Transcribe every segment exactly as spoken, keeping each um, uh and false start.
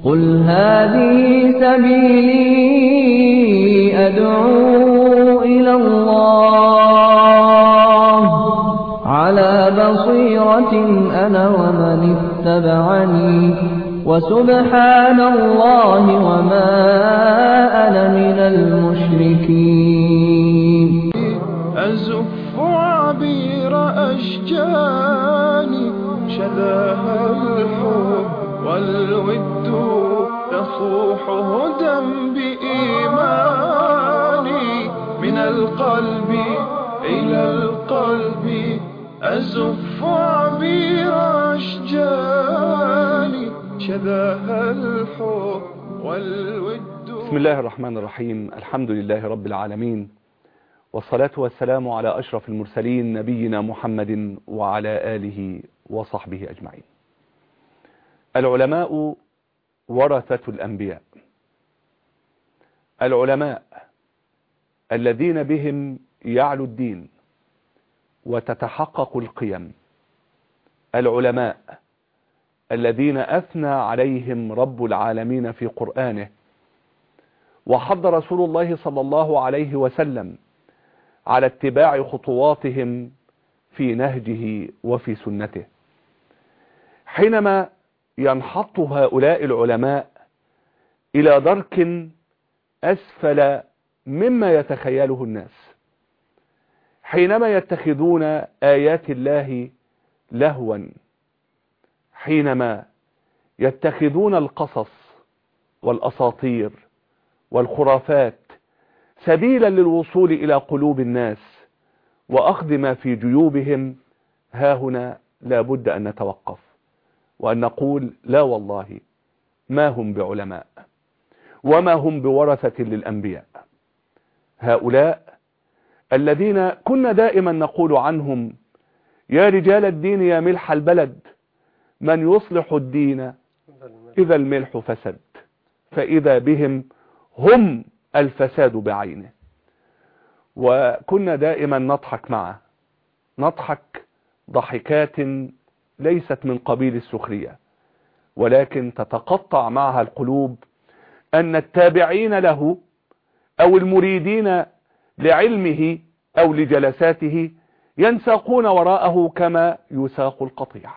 قل هذه سبيلي أدعو إلى الله على بصيرة أنا ومن اتبعني وسبحان الله وما أنا من المشركين. أزف عبير أشجاني شذاها الحب والود يصوح هدى بإيماني من القلب إلى القلب أزف عبير أشجاني شذاها الحب والود. بسم الله الرحمن الرحيم. الحمد لله رب العالمين، والصلاة والسلام على أشرف المرسلين نبينا محمد وعلى آله وصحبه أجمعين. العلماء ورثة الأنبياء، العلماء الذين بهم يعلو الدين وتتحقق القيم، العلماء الذين أثنى عليهم رب العالمين في قرآنه، وحض رسول الله صلى الله عليه وسلم على اتباع خطواتهم في نهجه وفي سنته. حينما ينحط هؤلاء العلماء إلى درك أسفل مما يتخيله الناس، حينما يتخذون آيات الله لهوا، حينما يتخذون القصص والأساطير والخرافات سبيلا للوصول إلى قلوب الناس وأخذ ما في جيوبهم، ها هنا لا بد أن نتوقف وأن نقول لا والله ما هم بعلماء وما هم بورثة للأنبياء. هؤلاء الذين كنا دائما نقول عنهم يا رجال الدين يا ملح البلد، من يصلح الدين إذا الملح فسد، فإذا بهم هم الفساد بعينه. وكنا دائما نضحك معه، نضحك ضحكات ليست من قبيل السخرية، ولكن تتقطع معها القلوب أن التابعين له أو المريدين لعلمه أو لجلساته ينساقون وراءه كما يساق القطيع.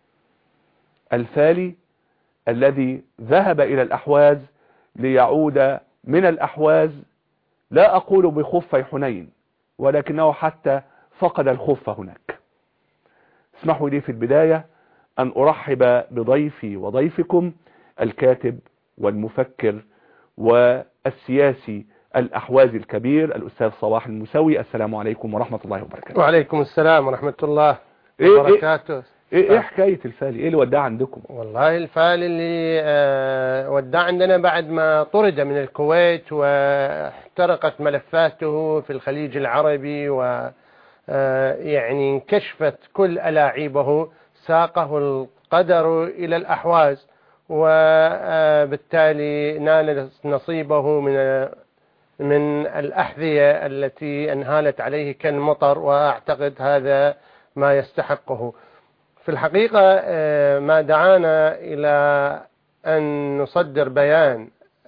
الفالي الذي ذهب إلى الأحواز ليعود من الأحواز، لا أقول بخفي حنين، ولكنه حتى فقد الخف هناك. اسمحوا لي في البداية أن أرحب بضيفي وضيفكم الكاتب والمفكر والسياسي الأحوازي الكبير الأستاذ صلاح الموسوي. السلام عليكم ورحمة الله وبركاته. وعليكم السلام ورحمة الله إيه وبركاته. إيه, إيه, إيه حكاية الفالي؟ إيه اللي وداه عندكم؟ والله الفالي اللي آه وداه عندنا بعد ما طرد من الكويت واحترقت ملفاته في الخليج العربي، و يعني انكشفت كل ألاعيبه، ساقه القدر إلى الأحواز، وبالتالي نال نصيبه من من الأحذية التي انهالت عليه كالمطر، وأعتقد هذا ما يستحقه. في الحقيقة ما دعانا إلى أن نصدر بيان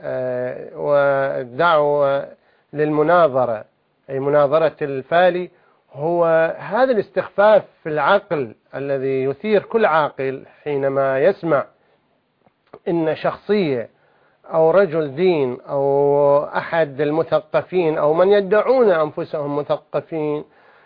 والدعوة للمناظرة، أي مناظرة الفالي، هو هذا الاستخفاف في العقل الذي يثير كل عاقل حينما يسمع إن شخصية أو رجل دين أو أحد المثقفين أو من يدعون أنفسهم مثقفين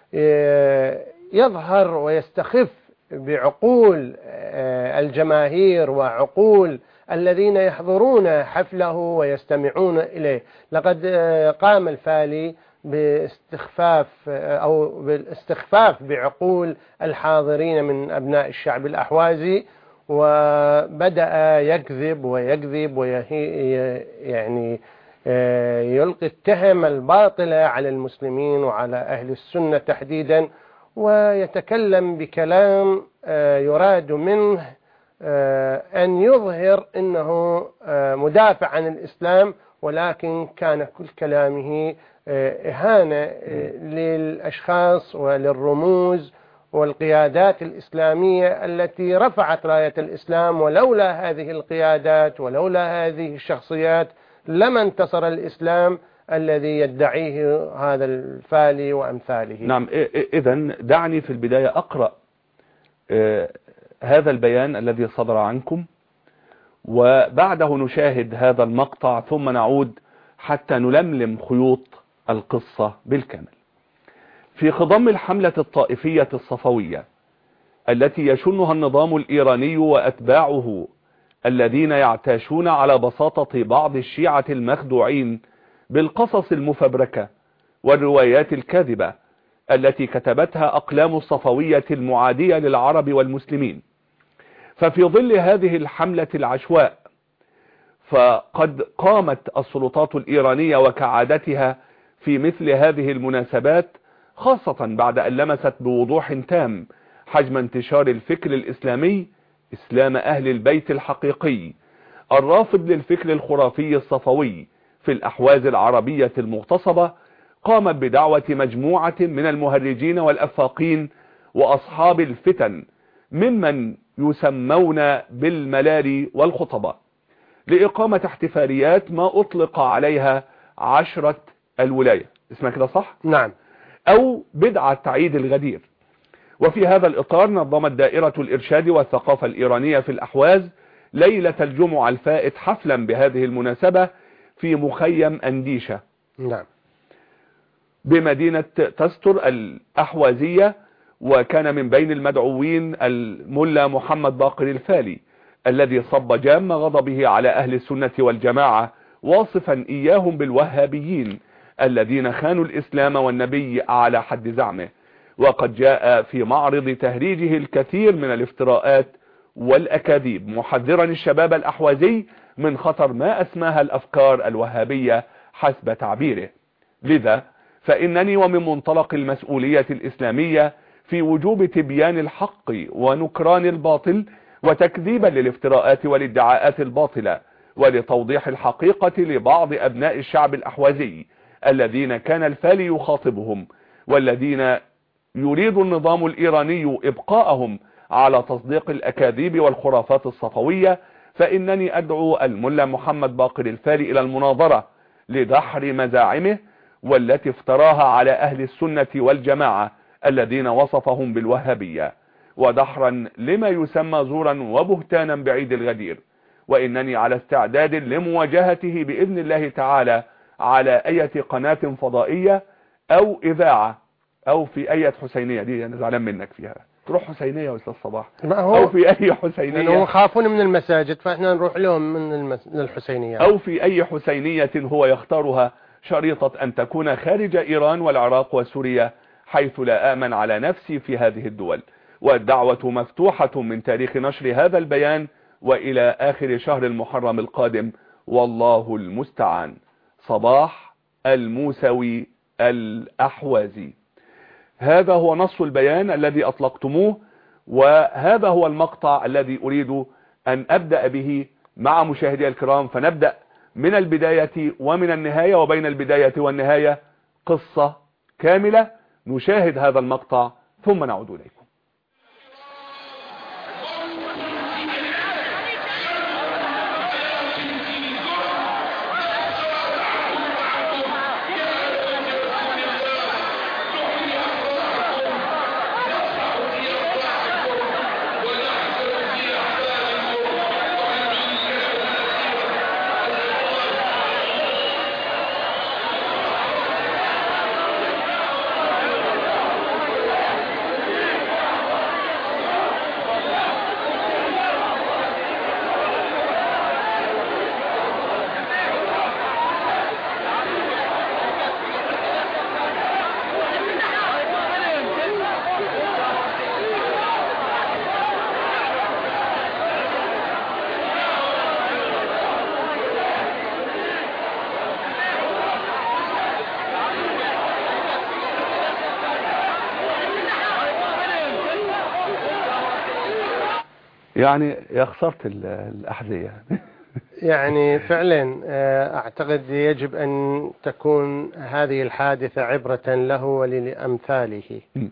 يظهر ويستخف بعقول الجماهير وعقول الذين يحضرون حفله ويستمعون إليه. لقد قام الفالي باستخفاف أو بالاستخفاف بعقول الحاضرين من أبناء الشعب الأحوازي، وبدأ يكذب ويكذب ويعني يلقي التهم الباطلة على المسلمين وعلى أهل السنة تحديدا، ويتكلم بكلام يراد منه أن يظهر أنه مدافع عن الإسلام، ولكن كان كل كلامه إهانة للأشخاص وللرموز والقيادات الإسلامية التي رفعت راية الإسلام، ولولا هذه القيادات ولولا هذه الشخصيات لما انتصر الإسلام الذي يدعيه هذا الفالي وأمثاله. نعم. إذن دعني في البداية أقرأ هذا البيان الذي صدر عنكم، وبعده نشاهد هذا المقطع ثم نعود حتى نلملم خيوط القصة بالكامل. في خضم الحملة الطائفية الصفوية التي يشنها النظام الإيراني وأتباعه الذين يعتاشون على بساطة بعض الشيعة المخدوعين بالقصص المفبركة والروايات الكاذبة التي كتبتها أقلام الصفوية المعادية للعرب والمسلمين، ففي ظل هذه الحملة العشواء فقد قامت السلطات الإيرانية وكعادتها في مثل هذه المناسبات، خاصة بعد أن لمست بوضوح تام حجم انتشار الفكر الإسلامي، إسلام أهل البيت الحقيقي الرافض للفكر الخرافي الصفوي في الأحواز العربية المغتصبة، قامت بدعوة مجموعة من المهرجين والأفاقين وأصحاب الفتن ممن يسمون بالملاري والخطباء لإقامة احتفاليات ما أطلق عليها عشرة الولاية، اسمها كده صح؟ نعم. أو بدعة عيد الغدير. وفي هذا الإطار نظمت دائرة الإرشاد والثقافة الإيرانية في الأحواز ليلة الجمعة الفائت حفلا بهذه المناسبة في مخيم أنديشة نعم. بمدينة تستر الأحوازية، وكان من بين المدعوين الملا محمد باقر الفالي الذي صب جام غضبه على أهل السنة والجماعة، واصفا إياهم بالوهابيين الذين خانوا الإسلام والنبي على حد زعمه. وقد جاء في معرض تهريجه الكثير من الافتراءات والأكاذيب، محذرا الشباب الأحوازي من خطر ما أسماها الأفكار الوهابية حسب تعبيره. لذا فإنني ومن منطلق المسؤولية الإسلامية في وجوب تبيان الحق ونكران الباطل وتكذيبا للافتراءات والادعاءات الباطلة، ولتوضيح الحقيقة لبعض أبناء الشعب الأحوازي الذين كان الفالي يخاطبهم، والذين يريد النظام الإيراني إبقاءهم على تصديق الأكاذيب والخرافات الصفوية، فإنني أدعو الملا محمد باقر الفالي إلى المناظرة لدحر مزاعمه والتي افتراها على أهل السنة والجماعة الذين وصفهم بالوهابية، ودحرا لما يسمى زورا وبهتانا بعيد الغدير. وإنني على استعداد لمواجهته بإذن الله تعالى على أي قناة فضائية أو إذاعة أو في أي حسينية. دي أنا زعلان منك فيها، تروح حسينية يا أستاذ صباح أو في أي حسينية، هم خافون من المساجد فإحنا نروح لهم من المس... الحسينية أو في أي حسينية هو يختارها، شريطة أن تكون خارج إيران والعراق وسوريا، حيث لا آمن على نفسي في هذه الدول. والدعوة مفتوحة من تاريخ نشر هذا البيان وإلى آخر شهر المحرم القادم، والله المستعان. صباح الموسوي الأحوازي. هذا هو نص البيان الذي أطلقتموه، وهذا هو المقطع الذي أريد أن أبدأ به مع مشاهدي الكرام. فنبدأ من البداية ومن النهاية، وبين البداية والنهاية قصة كاملة. نشاهد هذا المقطع ثم نعود إليكم. يعني يا خسرت الأحذية. يعني فعلا أعتقد يجب أن تكون هذه الحادثة عبرة له ولأمثاله.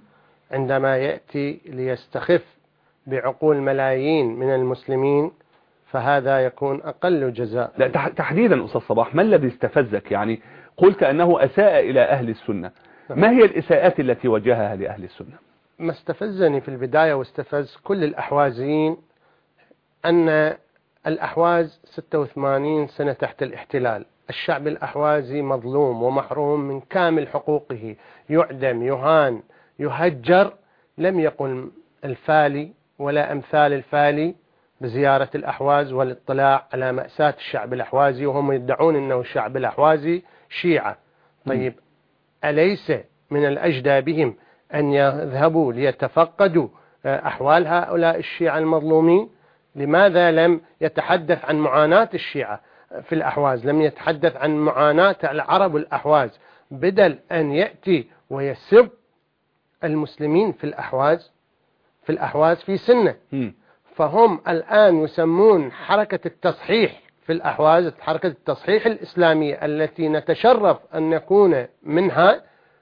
عندما يأتي ليستخف بعقول ملايين من المسلمين فهذا يكون أقل جزاء. لا تحديدا أستاذ صباح، ما الذي استفزك؟ يعني قلت أنه أساء إلى أهل السنة، ما هي الإساءات التي وجهها لأهل السنة؟ ما استفزني في البداية واستفز كل الأحوازيين أن الأحواز ستة وثمانين سنة تحت الاحتلال، الشعب الأحوازي مظلوم ومحروم من كامل حقوقه، يعدم يهان يهجر. لم يقل الفالي ولا أمثال الفالي بزيارة الأحواز والاطلاع على مأساة الشعب الأحوازي، وهم يدعون أنه الشعب الأحوازي شيعة. طيب أليس من الأجدى بهم أن يذهبوا ليتفقدوا أحوال هؤلاء الشيعة المظلومين؟ لماذا لم يتحدث عن معاناة الشيعة في الأحواز، لم يتحدث عن معاناة العرب الأحواز، بدل أن يأتي ويسب المسلمين في الأحواز في الأحواز في سنة؟ فهم الآن يسمون حركة التصحيح في الأحواز حركة التصحيح الإسلامية التي نتشرف أن نكون منها،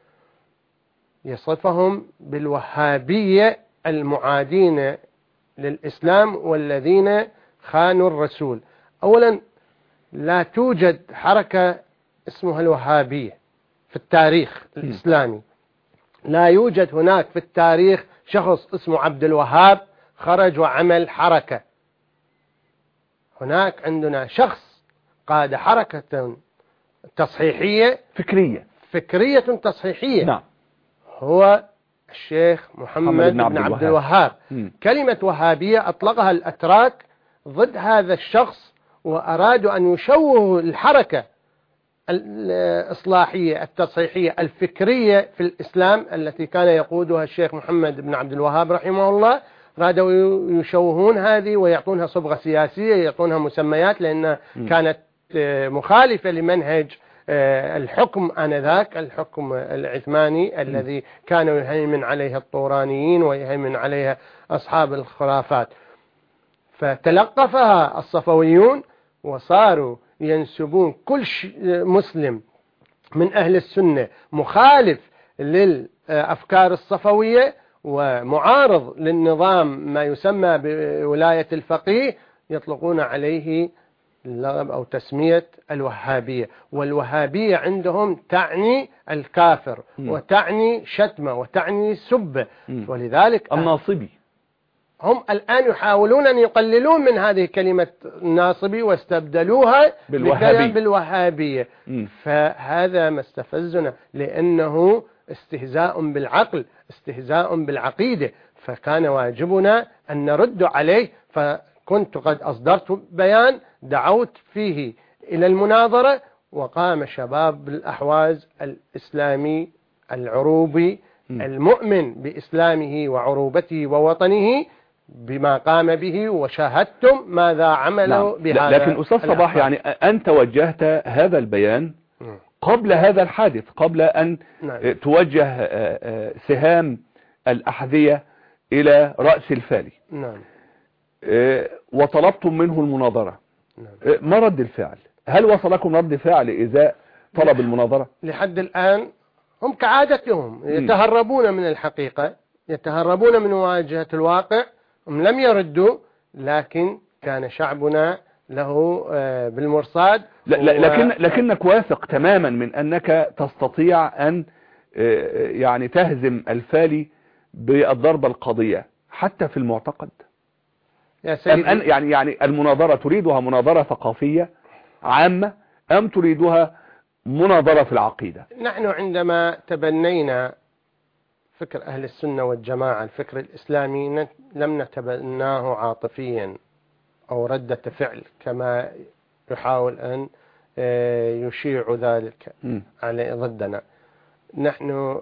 يصفهم بالوهابية المعادين للإسلام والذين خانوا الرسول. أولا لا توجد حركة اسمها الوهابية في التاريخ الإسلامي، لا يوجد هناك في التاريخ شخص اسمه عبد الوهاب خرج وعمل حركة. هناك عندنا شخص قاد حركة تصحيحية فكرية فكرية تصحيحية، نعم، هو الشيخ محمد, محمد بن عبد, عبد الوهاب. م. كلمة وهابية أطلقها الأتراك ضد هذا الشخص، وأرادوا أن يشوهوا الحركة الإصلاحية التصحيحية الفكرية في الإسلام التي كان يقودها الشيخ محمد بن عبد الوهاب رحمه الله. رادوا يشوهون هذه ويعطونها صبغة سياسية، يعطونها مسميات لأنها م. كانت مخالفة لمنهج الحكم آنذاك، الحكم العثماني الذي كانوا يهيمن عليها الطورانيين ويهيمن عليها أصحاب الخرافات. فتلقفها الصفويون وصاروا ينسبون كل مسلم من أهل السنة مخالف للأفكار الصفوية ومعارض للنظام ما يسمى بولاية الفقيه، يطلقون عليه اللقب أو تسمية الوهابية. والوهابية عندهم تعني الكافر م. وتعني شتمة وتعني سبة، ولذلك الناصبي. هم الآن يحاولون أن يقللون من هذه كلمة الناصبي واستبدلوها بالوهابي. بالوهابية م. فهذا ما استفزنا، لأنه استهزاء بالعقل، استهزاء بالعقيدة، فكان واجبنا أن نرد عليه. فكنت قد أصدرت بيان دعوت فيه إلى المناظرة، وقام شباب الأحواز الإسلامي العروبي م. المؤمن بإسلامه وعروبته ووطنه بما قام به، وشاهدتم ماذا عملوا نعم. بهذا. لكن أستاذ صباح، يعني أنت وجهت هذا البيان قبل هذا الحادث، قبل أن نعم. توجه سهام الأحذية إلى رأس الفالي نعم. وطلبتم منه المناظرة نعم. ما رد الفعل؟ هل وصلكم رد فعل إذا طلب المناظرة؟ لحد الآن هم كعادتهم يتهربون من الحقيقة، يتهربون من مواجهة الواقع. هم لم يردوا، لكن كان شعبنا له بالمرصاد. لا لا لكن لكنك واثق تماما من أنك تستطيع أن يعني تهزم الفالي بالضربة القاضية حتى في المعتقد؟ يا سيدي أم أن يعني يعني المناظرة تريدها مناظرة ثقافية عامة أم تريدها مناظرة في العقيدة؟ نحن عندما تبنينا فكر أهل السنة والجماعة الفكر الإسلامي لم نتبناه عاطفيا أو ردة فعل كما يحاول أن يشيع ذلك على ضدنا. نحن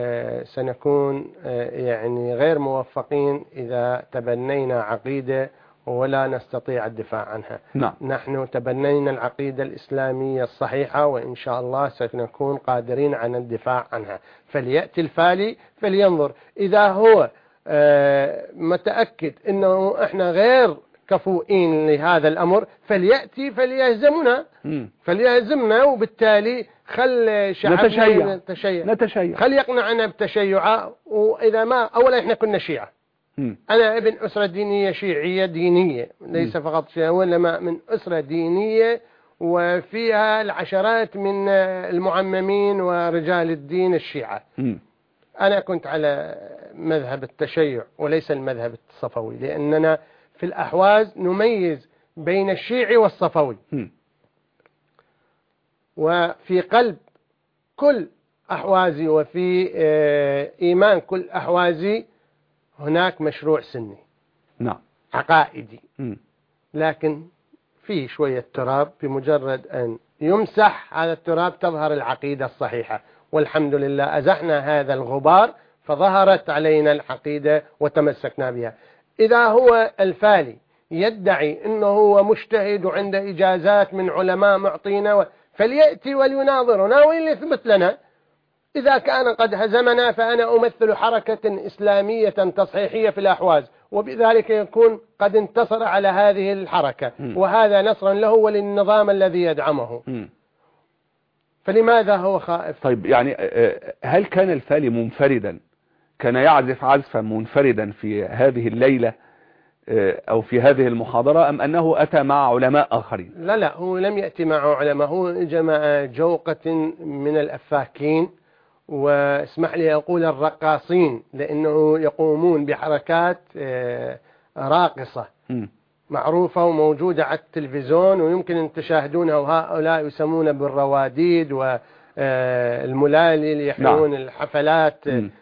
سنكون يعني غير موفقين إذا تبنينا عقيدة ولا نستطيع الدفاع عنها. نعم. نحن تبنينا العقيدة الإسلامية الصحيحة، وإن شاء الله سنكون قادرين على الدفاع عنها. فليأتي الفالي فلينظر، إذا هو متأكد أنه إحنا غير كفؤين لهذا الأمر فليأتي فليهزمنا فليهزمنا وبالتالي خل شعبنا نتشيع. نتشيع نتشيع خل يقنعنا بتشيعه. وإذا ما أولا إحنا كنا شيعة. أنا ابن أسرة دينية شيعية دينية ليس فقط شيعة وإنما من أسرة دينية وفيها العشرات من المعممين ورجال الدين الشيعة. أنا كنت على مذهب التشيع وليس المذهب الصفوي لأننا في الأحواز نميز بين الشيعي والصفوي. وفي قلب كل أحوازي وفي إيمان كل أحوازي هناك مشروع سني نعم عقائدي م. لكن فيه شوية تراب بمجرد أن يمسح هذا التراب تظهر العقيدة الصحيحة والحمد لله أزحنا هذا الغبار فظهرت علينا العقيدة وتمسكنا بها. إذا هو الفالي يدعي أنه هو مجتهد وعنده إجازات من علماء معطينا فليأتي وليناظرنا ويثبت لنا. إذا كان قد هزمنا فأنا أمثل حركة إسلامية تصحيحية في الأحواز وبذلك يكون قد انتصر على هذه الحركة م. وهذا نصرا له وللنظام الذي يدعمه م. فلماذا هو خائف؟ طيب يعني هل كان الفالي منفردا كان يعزف عزفا منفردا في هذه الليلة أو في هذه المحاضرة أم أنه أتى مع علماء آخرين؟ لا لا هو لم يأتي مع علماء هو جمع جوقة من الأفاكين واسمح لي أقول الرقاصين لأنه يقومون بحركات راقصة معروفة وموجودة على التلفزيون ويمكن أن تشاهدونها وهؤلاء يسمون بالرواديد والملالي اللي يحيون نعم. الحفلات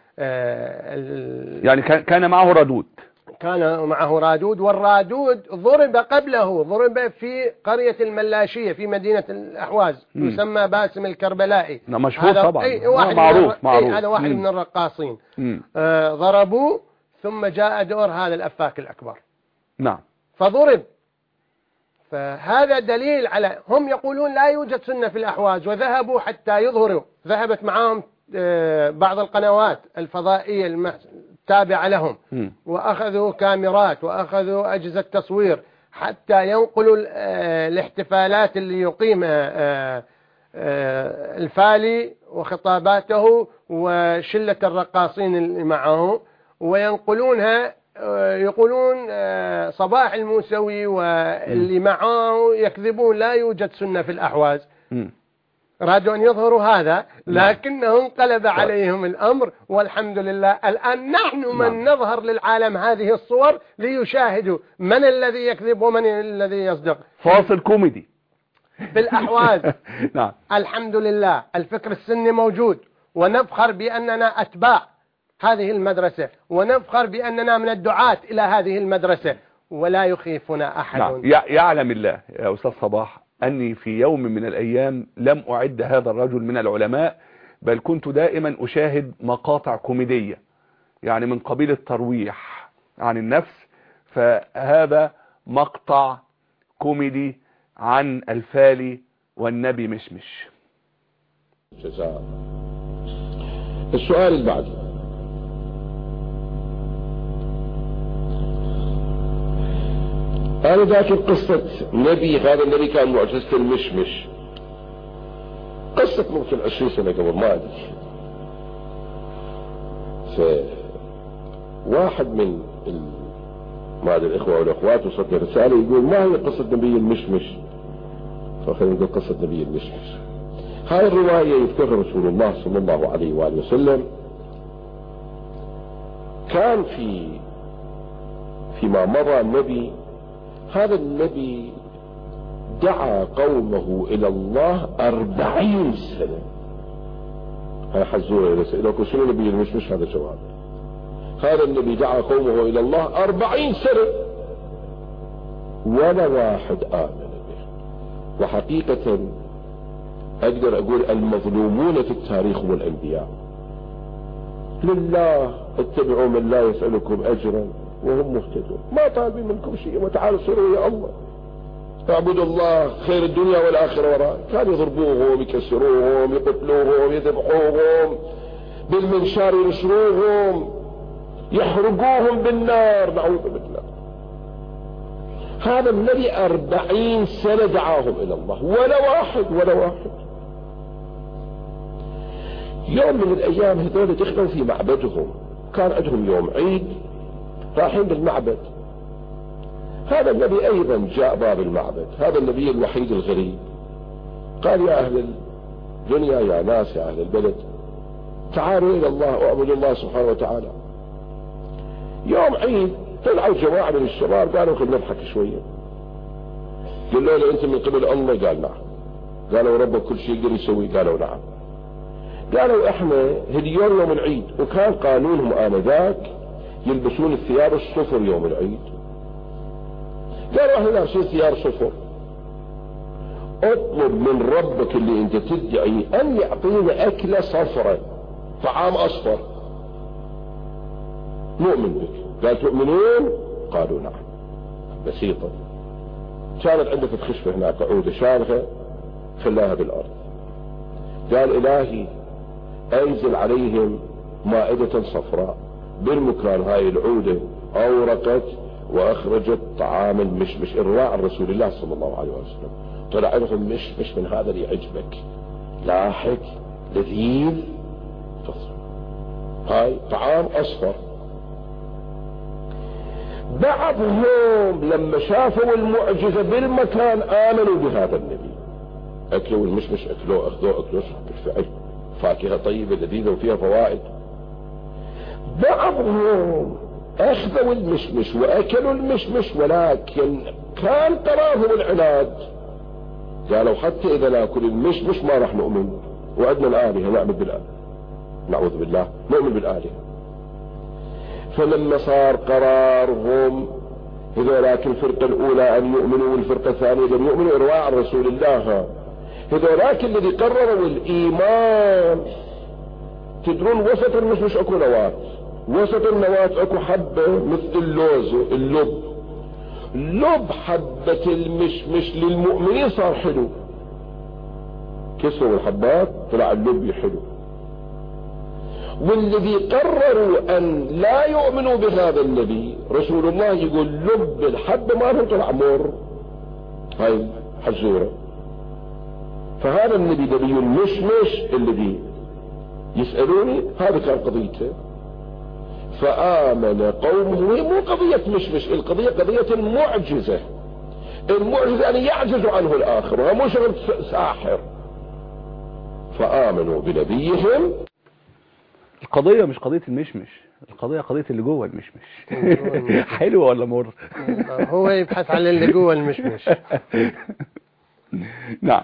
يعني كان معه رادود كان معه رادود والرادود ضرب قبله ضرب في قرية الملاشية في مدينة الأحواز م. يسمى باسم الكربلائي مشهور طبعا اي واحد معروف معروف هذا واحد م. من الرقاصين آه ضربوه ثم جاء دور هذا الأفاك الأكبر نعم فضرب. فهذا دليل على هم يقولون لا يوجد سنة في الأحواز وذهبوا حتى يظهروا ذهبت معهم آه بعض القنوات الفضائية المح... تابع لهم م. وأخذوا كاميرات وأخذوا أجهزة تصوير حتى ينقلوا الاحتفالات اللي يقيمها الفالي وخطاباته وشلة الرقاصين اللي معه وينقلونها يقولون صباح الموسوي واللي معه يكذبون لا يوجد سنة في الأحواز. م. رادوا أن يظهروا هذا لكنه انقلب عليهم الأمر والحمد لله الآن نحن من نظهر للعالم هذه الصور ليشاهدوا من الذي يكذب ومن الذي يصدق. فاصل كوميدي في الأحواز. نعم الحمد لله الفكر السني موجود ونفخر بأننا أتباع هذه المدرسة ونفخر بأننا من الدعاة إلى هذه المدرسة ولا يخيفنا أحد. نعم. يعلم الله يا أستاذ صباح أني في يوم من الأيام لم أعد هذا الرجل من العلماء بل كنت دائما أشاهد مقاطع كوميدية يعني من قبيل الترويح عن النفس. فهذا مقطع كوميدي عن الفالي والنبي مشمش. جزاء. السؤال البعدي أنا ذاكر قصة نبي هذا النبي كان معجزة المشمش قصة ممكن عشرين سنة قبل ما أدري. فواحد من ما أدري الإخوة والأخوات وصلت رسالة يقول ما هي قصة نبي المشمش؟ فخلينا نقول قصة نبي المشمش. هاي الرواية يذكرها رسول الله صلى الله عليه وآله وسلم. كان في فيما مضى النبي هذا النبي دعا قومه إلى الله أربعين سنة. هاي حزورة إذا سألوكم شنو نبي المشمش هذا جواب. هذا النبي دعا قومه إلى الله أربعين سنة ولا واحد آمن به. وحقيقة أقدر أقول المظلومون في التاريخ هم الأنبياء. لله اتبعوا من لا يسألكم أجرا وهم مهتدون ما طالبين منكم شيء وتعالوا سروا يا الله اعبدوا الله خير الدنيا والآخرة وراء. كانوا يضربوهم يكسروهم يقتلوهم يذبحوهم بالمنشار ينشروهم يحرقوهم بالنار نعوذ بالله. هذا النبي أربعين سنة دعاهم إلى الله، ولا واحد ولا واحد. يوم من الأيام هذول دخلوا في معبدهم، كان عندهم يوم عيد، رايحين بالمعبد. هذا النبي أيضا جاء باب المعبد، هذا النبي الوحيد الغريب، قال يا أهل الدنيا، يا ناس، يا أهل البلد، تعالوا إلى الله واعبدوا الله سبحانه وتعالى. يوم عيد طلعوا جماعة من الشباب قالوا خلينا نضحك شوية. قالوا له أنت من قبل الله؟ قال نعم. قالوا ربك كل شيء يقدر يسوي؟ قالوا نعم. قالوا احنا هديون يوم العيد، وكان قانونهم آنذاك يلبسون الثياب الصفر يوم العيد. قالوا احنا لابسين ثياب صفر، اطلب من ربك اللي انت تدعي ان يعطينا اكلة صفرة، طعام اصفر، نؤمن بك. قال تؤمنون؟ قالوا نعم. بسيطة. كانت عندك الخشبة هناك عودة شارخة، خلاها بالارض. قال الهي انزل عليهم مائدة صفراء، بالمكان هاي العودة اورقت واخرجت طعام المشمش، الراع رسول الله صلى الله عليه وسلم. طلع لهم مشمش من هذا اللي يعجبك، لاحق لذيذ، هاي طعام اصفر. بعضهم لما شافوا المعجزة بالمكان امنوا بهذا النبي، اكلوا المشمش، اكلوه اخذوه اكلوه بالفعل فاكهة طيبة لذيذة وفيها فوائد. بعضهم اخذوا المشمش واكلوا المشمش، ولكن كان قرارهم العناد، قالوا حتى اذا ناكل المشمش ما راح نؤمن، وعدنا الآلهة نعبد بالآلهة، نعوذ بالله نؤمن بالآلهة. فلما صار قرارهم هذولاك الفرقة الاولى ان يؤمنوا والفرقة الثانية ان يؤمنوا ارواع رسول الله، هذولاك الذي قرروا الايمان، تدرون وسط المشمش اكو نواة، وسط النواة اكو حبة مثل اللوز اللب، لب حبة المشمش للمؤمنين صار حلو، كسروا الحبات طلع اللب حلو. والذي قرروا ان لا يؤمنوا بهذا النبي رسول الله يقول لب الحبة ما لهم طلع مر، هاي حزورة. فهذا النبي نبي المشمش الذي يسألوني، هذا كان قضيته. فآمن قومه، هي مو قضية مشمش، القضية قضية المعجزة، المعجزة أن يعجز عنه الآخر، وهو مو شغل ساحر. فآمنوا بنبيهم. القضية مش قضية المشمش، القضية قضية اللي جوه المشمش. حلو ولا مر؟ هو يبحث عن اللي جوه المشمش. نعم.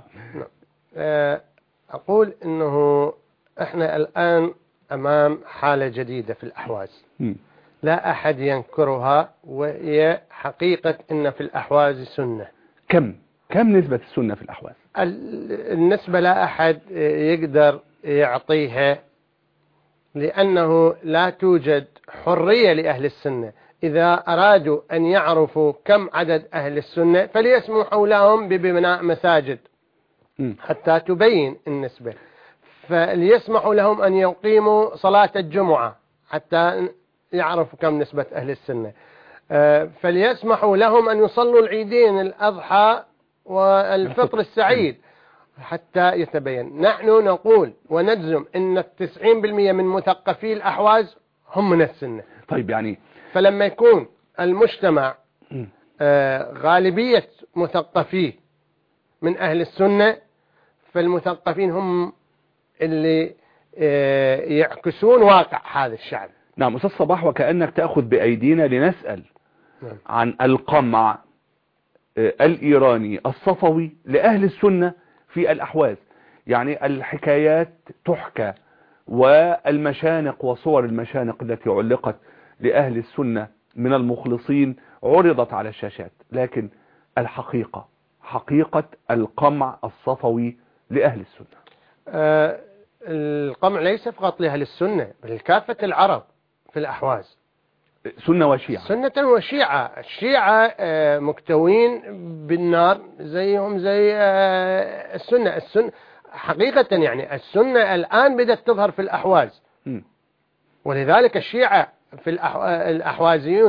أقول إنه إحنا الآن أمام حالة جديدة في الأحواز، لا أحد ينكرها، وهي حقيقة إن في الأحواز سنة. كم كم نسبة السنة في الأحواز؟ النسبة لا أحد يقدر يعطيها، لأنه لا توجد حرية لأهل السنة. إذا أرادوا أن يعرفوا كم عدد أهل السنة فليسمحوا لهم ببناء مساجد حتى تبين النسبة، فليسمحوا لهم أن يقيموا صلاة الجمعة حتى يعرفوا كم نسبة أهل السنة، فليسمحوا لهم أن يصلوا العيدين الأضحى والفطر السعيد حتى يتبين. نحن نقول ونجزم أن التسعين بالمئة من مثقفي الأحواز هم من السنة. طيب يعني فلما يكون المجتمع غالبية مثقفيه من أهل السنة، فالمثقفين هم اللي يعكسون واقع هذا الشعب. نعم أستاذ صباح، وكأنك تأخذ بأيدينا لنسأل نعم. عن القمع الإيراني الصفوي لأهل السنة في الأحواز. يعني الحكايات تحكى، والمشانق وصور المشانق التي علقت لأهل السنة من المخلصين عرضت على الشاشات، لكن الحقيقة حقيقة القمع الصفوي لأهل السنة. آه القمع ليس فقط لأهل السنة بل كافة العرب في الأحواز، سنة وشيعة. سنة وشيعة. الشيعة آه مكتوين بالنار زيهم زي آه السنة. السنة حقيقة يعني السنة الآن بدأت تظهر في الأحواز، ولذلك الشيعة في الأحوازيون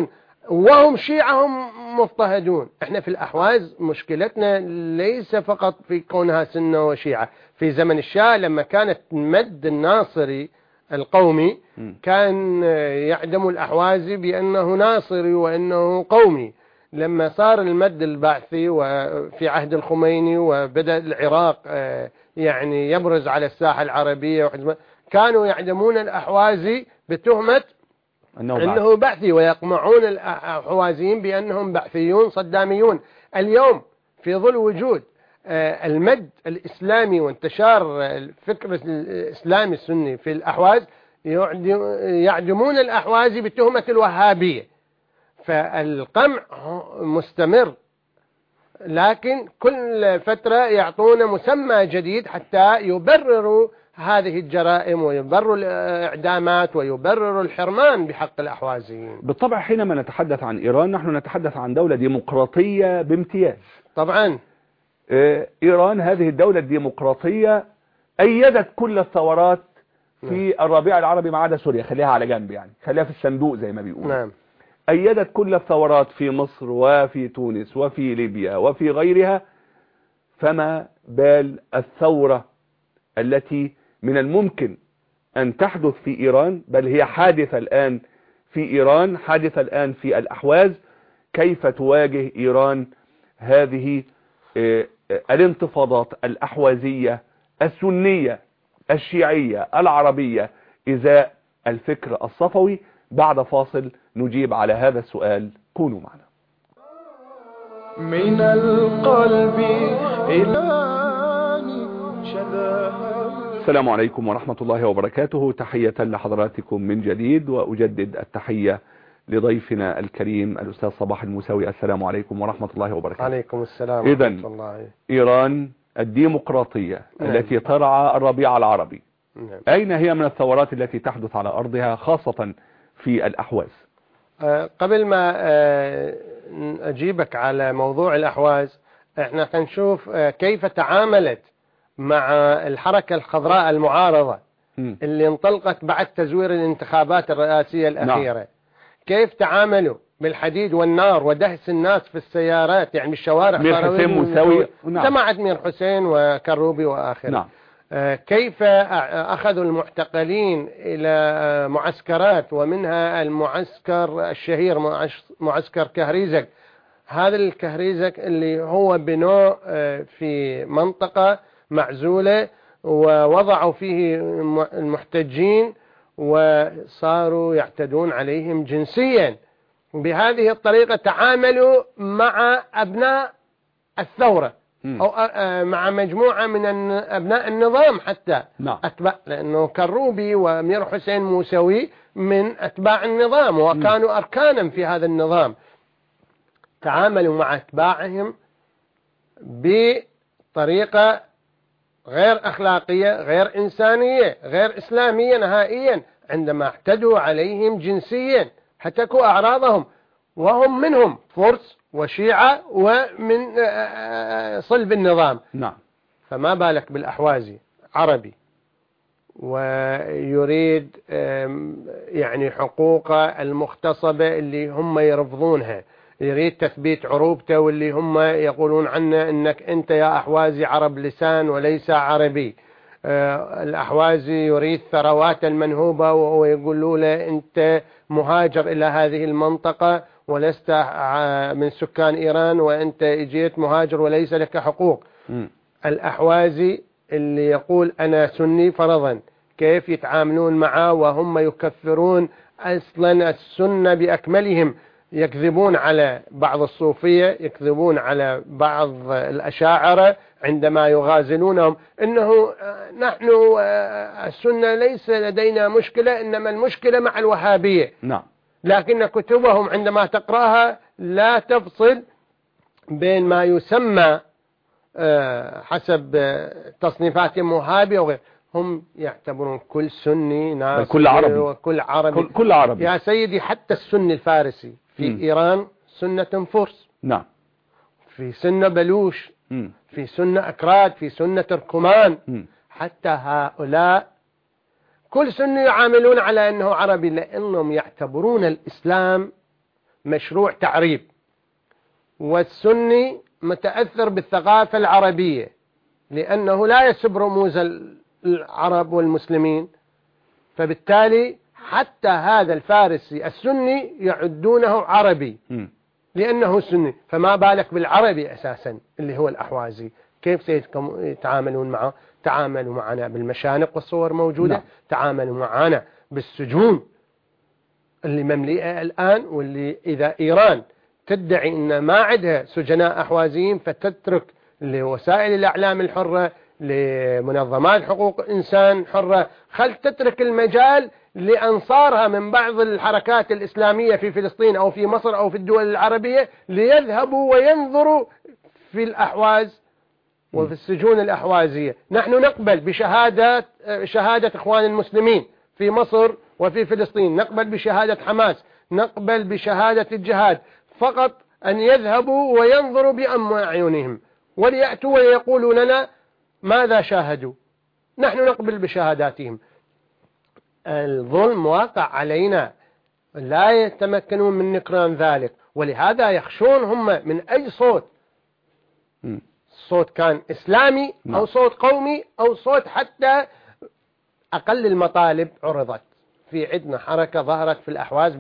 وهم شيعة هم مضطهدون. احنا في الأحواز مشكلتنا ليس فقط في كونها سنة وشيعة. في زمن الشاه لما كانت المد الناصري القومي كان يعدم الأحوازي بأنه ناصري وأنه قومي. لما صار المد البعثي وفي عهد الخميني وبدأ العراق يعني يبرز على الساحة العربية كانوا يعدمون الأحوازي بتهمة أنه, أنه بعثي ويقمعون الحوازيين بأنهم بعثيون صداميون. اليوم في ظل وجود المد الإسلامي وانتشار الفكر الإسلامي السني في الأحواز يعدمون الأحوازي بتهمة الوهابية. فالقمع مستمر، لكن كل فترة يعطون مسمى جديد حتى يبرروا هذه الجرائم ويبرروا الإعدامات ويبرروا الحرمان بحق الأحوازيين. بالطبع حينما نتحدث عن إيران نحن نتحدث عن دولة ديمقراطية بامتياز. طبعا إيران هذه الدولة الديمقراطية أيدت كل الثورات في الربيع العربي ما عدا سوريا، خليها على جنب يعني، خليها في الصندوق زي ما بيقولوا. نعم. أيدت كل الثورات في مصر وفي تونس وفي ليبيا وفي غيرها، فما بال الثورة التي من الممكن أن تحدث في إيران، بل هي حادثة الآن في إيران، حادثة الآن في الأحواز. كيف تواجه إيران هذه الانتفاضات الأحوازية السنية الشيعية العربية إزاء الفكر الصفوي؟ بعد فاصل نجيب على هذا السؤال، كونوا معنا. من القلب إلى السلام عليكم ورحمة الله وبركاته. تحية لحضراتكم من جديد، وأجدد التحية لضيفنا الكريم الأستاذ صباح الموسوي. السلام عليكم ورحمة الله وبركاته. عليكم السلام ورحمة الله. إيران الديمقراطية نعم. التي ترعى الربيع العربي نعم. أين هي من الثورات التي تحدث على أرضها خاصة في الأحواز؟ أه قبل ما أه أجيبك على موضوع الأحواز، احنا هنشوف أه كيف تعاملت مع الحركة الخضراء المعارضة م. اللي انطلقت بعد تزوير الانتخابات الرئاسية الأخيرة. نعم. كيف تعاملوا بالحديد والنار ودهس الناس في السيارات يعني بالشوارع. مير حسين موسوي سمعت مير حسين وكروبي وآخره. نعم. آه كيف أخذوا المعتقلين إلى معسكرات، ومنها المعسكر الشهير معسكر كهريزك. هذا الكهريزك اللي هو بنوع آه في منطقة معزولة، ووضعوا فيه المحتجين وصاروا يعتدون عليهم جنسيا. بهذه الطريقة تعاملوا مع أبناء الثورة م. أو مع مجموعة من أبناء النظام حتى نعم. أتباع، لأنه كروبي ومير حسين موسوي من أتباع النظام وكانوا م. أركانا في هذا النظام. تعاملوا مع أتباعهم بطريقة غير أخلاقية، غير إنسانية، غير إسلامية نهائيا، عندما اعتدوا عليهم جنسيا هتكوا أعراضهم، وهم منهم فرس وشيعة ومن صلب النظام. نعم. فما بالك بالأحوازي عربي ويريد يعني حقوقه المغتصبة اللي هم يرفضونها، يريد تثبيت عروبته واللي هم يقولون عنه انك انت يا احوازي عرب لسان وليس عربي. آه الاحوازي يريد ثروات المنهوبة وهو يقول له انت مهاجر الى هذه المنطقة ولست من سكان ايران، وانت اجيت مهاجر وليس لك حقوق. م. الاحوازي اللي يقول انا سني فرضا، كيف يتعاملون معه وهم يكفرون اصلا السنة باكملهم؟ يكذبون على بعض الصوفية، يكذبون على بعض الأشاعرة عندما يغازلونهم إنه نحن السنة ليس لدينا مشكلة، إنما المشكلة مع الوهابية. نعم. لكن كتبهم عندما تقرأها لا تفصل بين ما يسمى حسب تصنيفاتهم وهابي وغير. هم يعتبرون كل سني ناس كل عربي وكل عربي كل, كل عربي يا سيدي. حتى السني الفارسي في م. إيران سنة فرس. نعم. في سنة بلوش م. في سنة أكراد، في سنة تركمان. م. حتى هؤلاء كل سنة يعاملون على أنه عربي، لأنهم يعتبرون الإسلام مشروع تعريب، والسني متأثر بالثقافة العربية لأنه لا يسب رموز العرب والمسلمين، فبالتالي حتى هذا الفارسي السني يعدونه عربي لأنه سني، فما بالك بالعربي أساسا اللي هو الأحوازي. كيف سيتعاملون معه؟ تعاملوا معنا بالمشانق والصور موجودة. نعم. تعاملوا معنا بالسجون اللي مملئة الآن، واللي إذا إيران تدعي أن ما عندها سجناء أحوازيين فتترك لوسائل الإعلام الحرة، لمنظمات حقوق إنسان حرة، خل تترك المجال لأنصارها من بعض الحركات الإسلامية في فلسطين أو في مصر أو في الدول العربية ليذهبوا وينظروا في الأحواز وفي السجون الأحوازية. نحن نقبل بشهادة شهادة إخوان المسلمين في مصر وفي فلسطين، نقبل بشهادة حماس، نقبل بشهادة الجهاد، فقط أن يذهبوا وينظروا بأم أعينهم وليأتوا ويقولوا لنا ماذا شاهدوا. نحن نقبل بشهاداتهم. الظلم واقع علينا، لا يتمكنون من نكران ذلك، ولهذا يخشون هم من أي صوت، صوت كان إسلامي أو صوت قومي أو صوت حتى أقل المطالب عرضت. في عندنا حركة ظهرت في الأحواز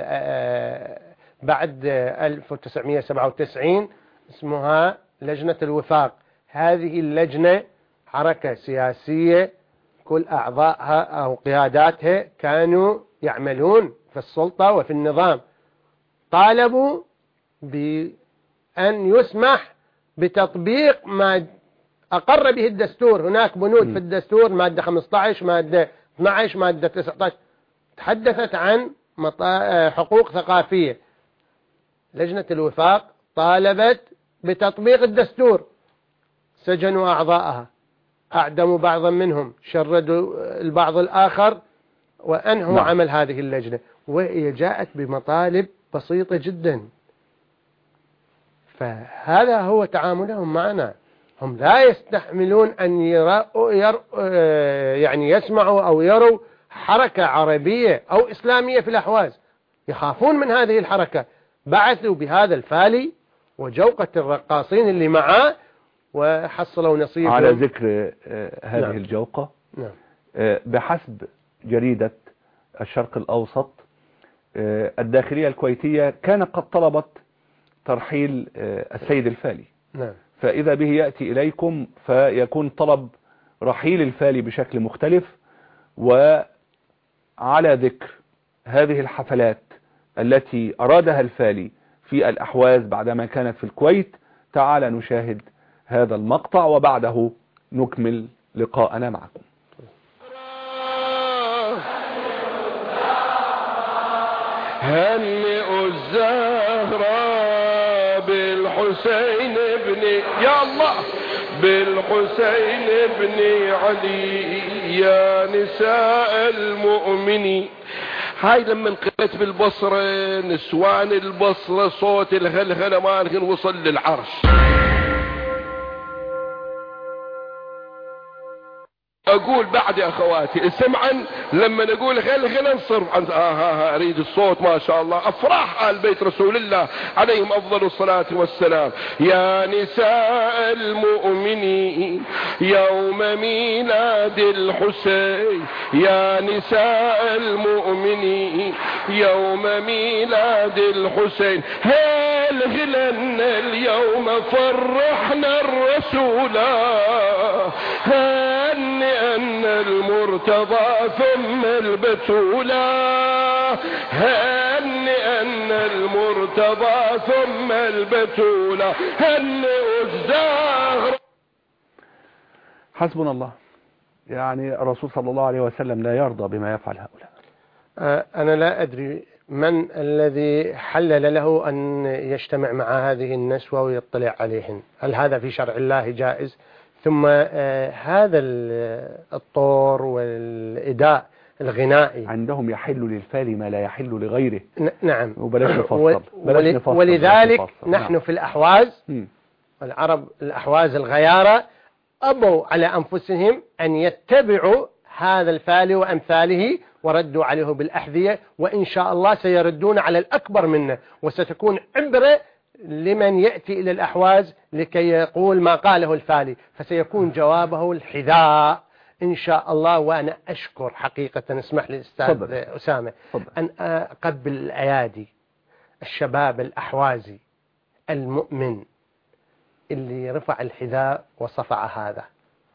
بعد ألف وتسعمئة وسبعة وتسعين اسمها لجنة الوفاق. هذه اللجنة حركة سياسية كل أعضائها أو قياداتها كانوا يعملون في السلطة وفي النظام، طالبوا بأن يسمح بتطبيق ما أقر به الدستور. هناك بنود في الدستور، مادة خمسة عشر، مادة اثني عشر، مادة تسعة عشر، تحدثت عن حقوق ثقافية. لجنة الوفاق طالبت بتطبيق الدستور، سجنوا أعضائها، أعدموا بعضا منهم، شردوا البعض الآخر، وأنهوا نعم. عمل هذه اللجنة، وهي جاءت بمطالب بسيطة جدا. فهذا هو تعاملهم معنا. هم لا يستحملون أن يروا ير يعني يسمعوا أو يروا حركة عربية أو إسلامية في الأحواز، يخافون من هذه الحركة. بعثوا بهذا الفالي وجوقة الرقاصين اللي معاه وحصلوا نصيبهم. على ذكر هذه نعم. الجوقة نعم. بحسب جريدة الشرق الأوسط الداخلية الكويتية كانت قد طلبت ترحيل السيد الفالي. نعم. فإذا به يأتي إليكم فيكون طلب رحيل الفالي بشكل مختلف. وعلى ذكر هذه الحفلات التي أرادها الفالي في الأحواز بعدما كانت في الكويت، تعال نشاهد هذا المقطع وبعده نكمل لقاءنا معكم. هنئوا الزهراء بالحسين بن يا الله بالحسين بن علي يا نساء المؤمنين. هاي لما انقلت بالبصرة نسوان البصرة صوت الهلهلة ما لكن وصل للعرش. اقول بعد يا اخواتي سمعا لما نقول خل خل نصرف عن آه آه اريد الصوت ما شاء الله افراح آل بيت رسول الله عليهم افضل الصلاة والسلام. يا نساء المؤمنين يوم ميلاد الحسين، يا نساء المؤمنين يوم ميلاد الحسين، هل غلن اليوم فرحنا الرسول، هل أن المرتضى ثم البتولى، هنئ أن المرتضى ثم البتولى، هنئ الزهر. حسبنا الله. يعني الرسول صلى الله عليه وسلم لا يرضى بما يفعل هؤلاء. أنا لا أدري من الذي حلل له أن يجتمع مع هذه النسوة ويطلع عليهن. هل هذا في شرع الله جائز؟ ثم آه هذا الطور والإداء الغنائي عندهم يحل للفالي ما لا يحل لغيره. نعم. وبلاش نفصل. بلاش نفصل. ولذلك نفصل. نحن نعم. في الأحواز م. العرب الأحواز الغيارة أبوا على أنفسهم أن يتبعوا هذا الفالي وأمثاله وردوا عليه بالأحذية، وإن شاء الله سيردون على الأكبر منه، وستكون عبرة لمن يأتي إلى الأحواز لكي يقول ما قاله الفالي، فسيكون جوابه الحذاء إن شاء الله. وأنا أشكر حقيقة، اسمح لي أستاذ أسامة أن أقبل الأيادي الشباب الأحوازي المؤمن اللي رفع الحذاء وصفع هذا،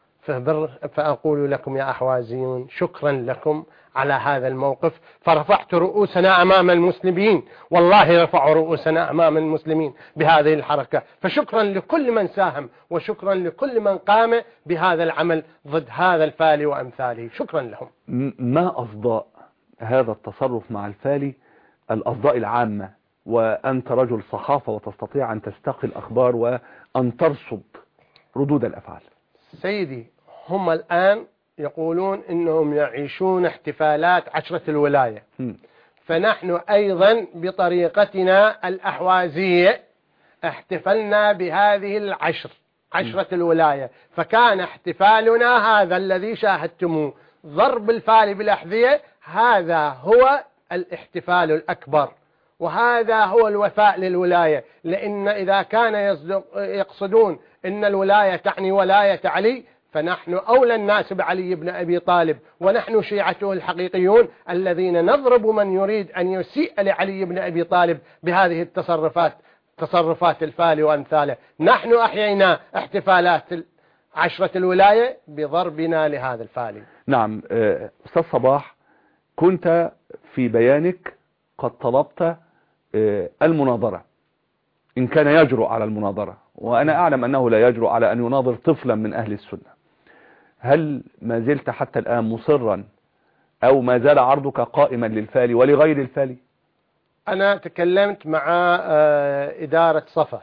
فأقول لكم يا أحوازيون شكرا لكم على هذا الموقف، فرفعت رؤوسنا أمام المسلمين، والله رفعوا رؤوسنا أمام المسلمين بهذه الحركة، فشكرا لكل من ساهم، وشكرا لكل من قام بهذا العمل ضد هذا الفالي وأمثاله، شكرا لهم. ما أصداء هذا التصرف مع الفالي الأصداء العامة، وأنت رجل صحافة وتستطيع أن تستقي الأخبار وأن ترصد ردود الأفعال؟ سيدي، هم الآن يقولون إنهم يعيشون احتفالات عشرة الولاية، م. فنحن أيضا بطريقتنا الأحوازية احتفلنا بهذه العشر عشرة م. الولاية، فكان احتفالنا هذا الذي شاهدتموه ضرب الفالي بالأحذية، هذا هو الاحتفال الأكبر، وهذا هو الوفاء للولاية. لأن إذا كان يقصدون إن الولاية تعني ولاية علي، فنحن أولى الناس بعلي بن أبي طالب، ونحن شيعته الحقيقيون الذين نضرب من يريد أن يسيء لعلي بن أبي طالب بهذه التصرفات، تصرفات الفالي وأمثاله. نحن أحيينا احتفالات عشرة الولاية بضربنا لهذا الفالي. نعم أستاذ صباح، كنت في بيانك قد طلبت المناظرة إن كان يجرؤ على المناظرة، وأنا أعلم أنه لا يجرؤ على أن يناظر طفلا من أهل السنة. هل ما زلت حتى الآن مصرا أو ما زال عرضك قائما للفالي ولغير الفالي؟ أنا تكلمت مع إدارة صفا،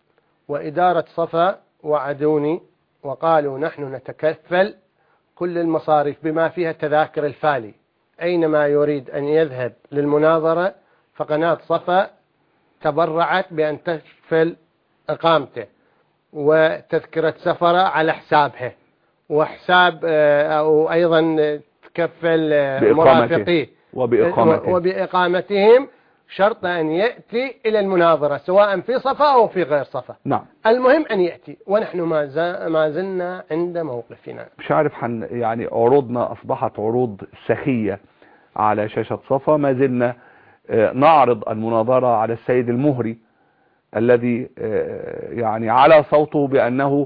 وإدارة صفا وعدوني وقالوا نحن نتكفل كل المصاريف بما فيها تذاكر الفالي، أينما يريد أن يذهب للمناظرة فقناة صفا تبرعت بأن تكفل إقامته وتذكرة سفره على حسابها، وحساب أو أيضا تكفل مرافقيه وبإقامته. وبإقامتهم، شرط أن يأتي إلى المناظرة سواء في صفا أو في غير صفا. نعم. المهم أن يأتي، ونحن ما زلنا عند موقفنا. مش عارف حن يعني عروضنا أصبحت عروض سخية على شاشة صفا، ما زلنا نعرض المناظرة على السيد المهري الذي يعني على صوته بأنه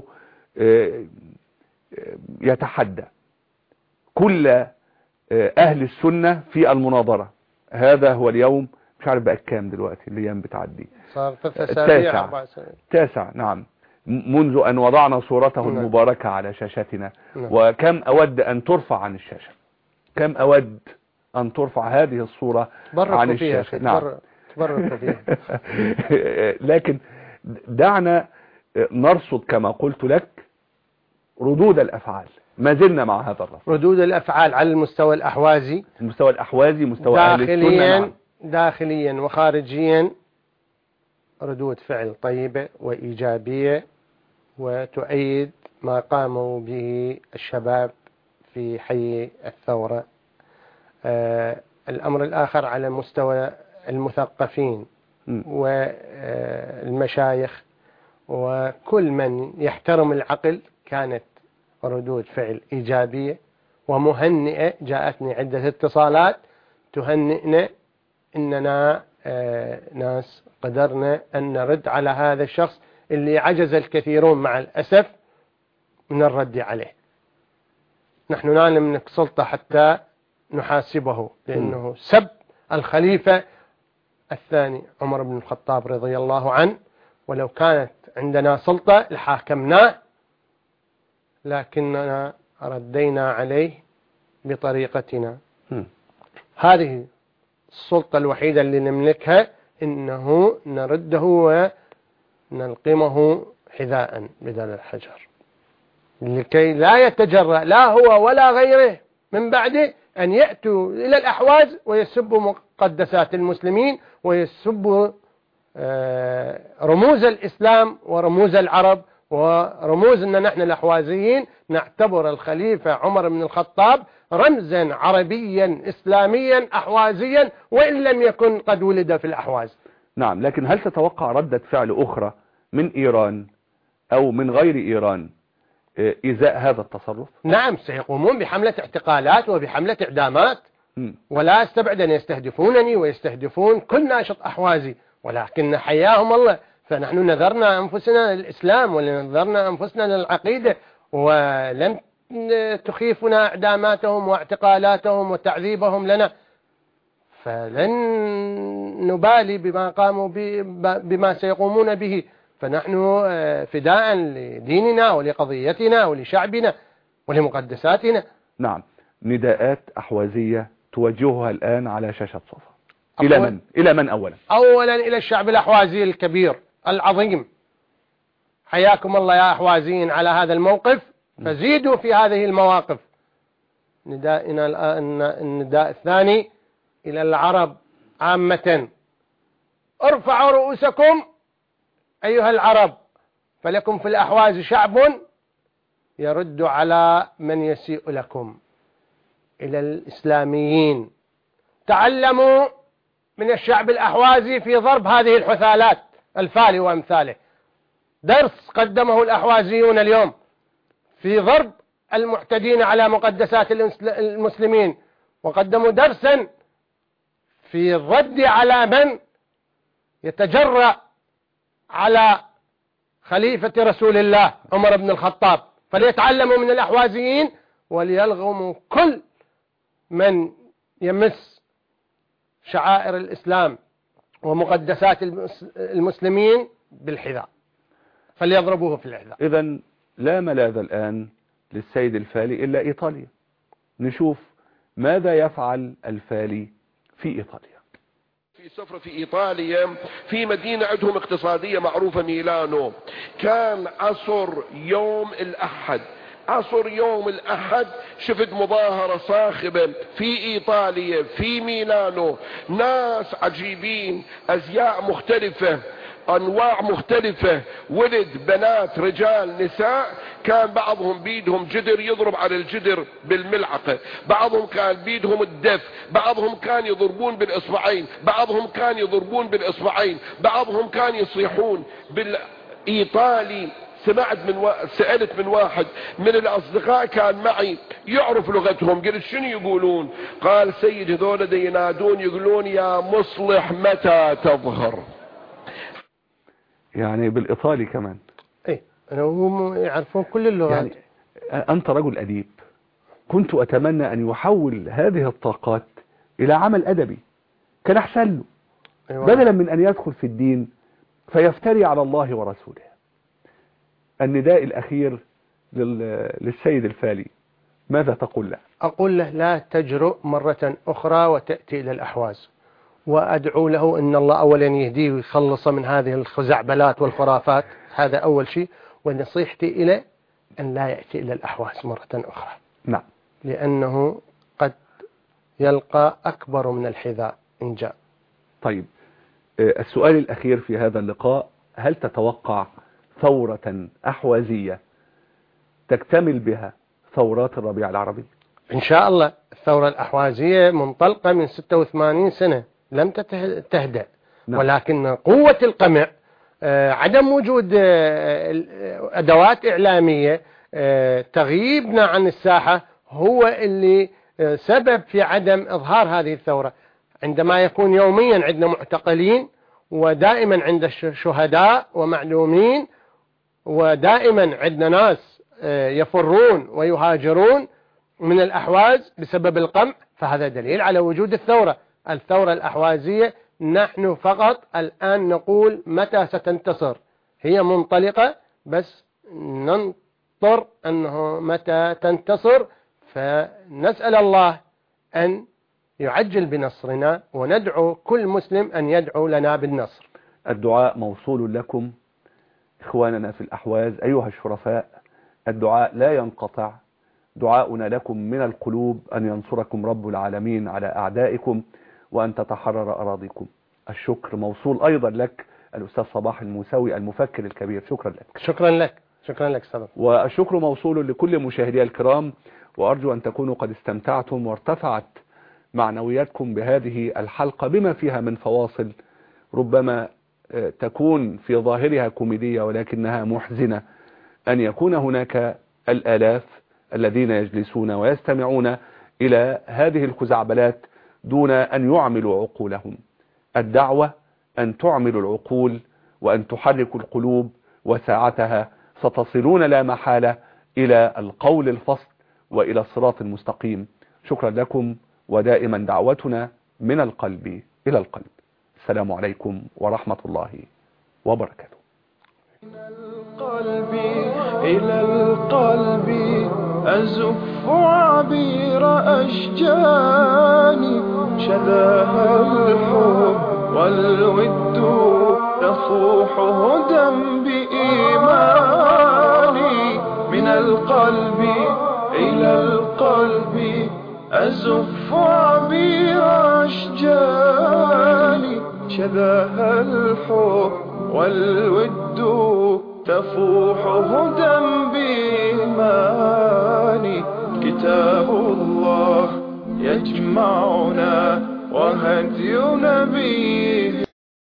يتحدى كل أهل السنة في المناظرة. هذا هو اليوم، مش عارف بقى كام دلوقتي، الأيام بتعدي، صار التاسع تاسع نعم، منذ أن وضعنا صورته نعم. المباركة على شاشتنا نعم. وكم أود أن ترفع عن الشاشة، كم أود أن ترفع هذه الصورة عن الشاشة. نعم. تبرك فيها. لكن دعنا نرصد كما قلت لك ردود الأفعال، ما زلنا مع هذا الرصد. ردود الأفعال على المستوى الأحوازي، المستوى الأحوازي، مستوى أهل السنة. نعم. داخليا وخارجيا ردود فعل طيبة وإيجابية، وتؤيد ما قاموا به الشباب في حي الثورة. آه الأمر الآخر على مستوى المثقفين والمشايخ وكل من يحترم العقل، كانت ردود فعل إيجابية ومهنئة. جاءتني عدة اتصالات تهنئنا إننا آه ناس قدرنا أن نرد على هذا الشخص اللي عجز الكثيرون مع الأسف من الرد عليه. نحن لا نملك سلطة حتى نحاسبه، لأنه سب الخليفة الثاني عمر بن الخطاب رضي الله عنه، ولو كانت عندنا سلطة لحاكمناه، لكننا ردينا عليه بطريقتنا. م. هذه السلطة الوحيدة اللي نملكها، إنه نرده ونلقمه حذاء بدل الحجر، لكي لا يتجرأ لا هو ولا غيره من بعده أن يأتوا إلى الأحواز ويسبوا مقدسات المسلمين ويسبوا رموز الإسلام ورموز العرب ورموز أن نحن الأحوازيين نعتبر الخليفة عمر بن الخطاب رمزا عربيا إسلاميا أحوازيا، وإن لم يكن قد ولد في الأحواز. نعم، لكن هل تتوقع ردة فعل أخرى من إيران أو من غير إيران إزاء هذا التصرف؟ نعم، سيقومون بحملة اعتقالات وبحملة إعدامات، م. ولا استبعد أن يستهدفونني ويستهدفون كل ناشط أحوازي، ولكن حياهم الله. فنحن نذرنا أنفسنا للإسلام ونذرنا أنفسنا للعقيدة، ولم تخيفنا إعداماتهم واعتقالاتهم وتعذيبهم لنا، فلن نبالي بما قاموا بما سيقومون به. فنحن فداء لديننا ولقضيتنا ولشعبنا ولمقدساتنا. نعم، نداءات أحوازية توجهها الآن على شاشة صفا إلى من؟ إلى من أولا؟ أولا إلى الشعب الأحوازي الكبير العظيم، حياكم الله يا أحوازيين على هذا الموقف، فزيدوا في هذه المواقف. نداءنا النداء الثاني إلى العرب عامة: ارفعوا رؤوسكم أيها العرب، فلكم في الأحواز شعب يرد على من يسيء لكم. إلى الإسلاميين: تعلموا من الشعب الأحوازي في ضرب هذه الحثالات الفالي وأمثاله. درس قدمه الأحوازيون اليوم في ضرب المعتدين على مقدسات المسلمين، وقدموا درسا في الرد على من يتجرأ على خليفة رسول الله عمر بن الخطاب. فليتعلموا من الأحوازيين وليلغموا كل من يمس شعائر الإسلام ومقدسات المسلمين بالحذاء، فليضربوه في الحذاء. إذن لا ملاذ الآن للسيد الفالي إلا إيطاليا. نشوف ماذا يفعل الفالي في إيطاليا. في سفرة في إيطاليا في مدينة عندهم اقتصادية معروفة ميلانو. كان عصر يوم الأحد، عصر يوم الأحد شفت مظاهرة صاخبة في إيطاليا في ميلانو، ناس عجيبين، أزياء مختلفة، أنواع مختلفة، ولد، بنات، رجال، نساء. كان بعضهم بيدهم جدر يضرب على الجدر بالملعقة، بعضهم كان بيدهم الدف، بعضهم كان يضربون بالإصبعين، بعضهم كان يضربون بالإصبعين، بعضهم كان يصيحون بالإيطالي. سمعت من و... سألت من واحد من الأصدقاء كان معي يعرف لغتهم، قلت شنو يقولون؟ قال سيد هذول دي ينادون يقولون يا مصلح متى تظهر. يعني بالإيطالي كمان. ايه، هم يعرفون كل اللغات. يعني أنت رجل أديب، كنت أتمنى أن يحول هذه الطاقات إلى عمل أدبي، كان أحسن له. أيوة. بدلا من أن يدخل في الدين فيفتري على الله ورسوله. النداء الأخير للسيد الفالي ماذا تقول له؟ أقول له: لا تجرؤ مرة أخرى وتأتي إلى الأحواز، وأدعو له أن الله أولا يهديه ويخلص من هذه الخزعبلات والخرافات، هذا أول شيء. ونصيحتي إليه أن لا يأتي إلى الأحواز مرة أخرى. نعم، لأنه قد يلقى أكبر من الحذاء إن جاء. طيب، السؤال الأخير في هذا اللقاء: هل تتوقع ثورة أحوازية تكتمل بها ثورات الربيع العربي؟ إن شاء الله. الثورة الأحوازية منطلقة من ستة وثمانين سنة، لم تهدأ. نعم. ولكن قوة القمع، عدم وجود أدوات إعلامية، تغييبنا عن الساحة، هو اللي سبب في عدم إظهار هذه الثورة. عندما يكون يوميا عندنا معتقلين، ودائما عند شهداء ومعلومين، ودائما عندنا ناس يفرون ويهاجرون من الأحواز بسبب القمع، فهذا دليل على وجود الثورة. الثورة الأحوازية نحن فقط الآن نقول متى ستنتصر، هي منطلقة، بس ننطر أنه متى تنتصر. فنسأل الله أن يعجل بنصرنا، وندعو كل مسلم أن يدعو لنا بالنصر. الدعاء موصول لكم إخواننا في الأحواز أيها الشرفاء، الدعاء لا ينقطع. دعاؤنا لكم من القلوب أن ينصركم رب العالمين على أعدائكم وأن تتحرر أراضيكم. الشكر موصول أيضا لك الأستاذ صباح الموسوي المفكر الكبير، شكرا لك. شكرا لك. شكرا لك سلام. والشكر موصول لكل مشاهدي الكرام، وأرجو أن تكونوا قد استمتعتم وارتفعت معنوياتكم بهذه الحلقة بما فيها من فواصل ربما تكون في ظاهرها كوميدية ولكنها محزنة، أن يكون هناك الآلاف الذين يجلسون ويستمعون إلى هذه الخزعبلات دون أن يعملوا عقولهم. الدعوة أن تعملوا العقول وأن تحركوا القلوب، وساعتها ستصلون لا محالة إلى القول الفصل وإلى الصراط المستقيم. شكرا لكم، ودائما دعوتنا من القلب إلى القلب. السلام عليكم ورحمة الله وبركاته. من القلب إلى القلب أزف عبير أشجاني، شذاها الحب والود تفوح هدى بإيماني. من القلب إلى القلب أزف عبير أشجاني، شذاها الحب والود تفوح هدى بإيماني. كتاب الله يجمعنا وهدي نبي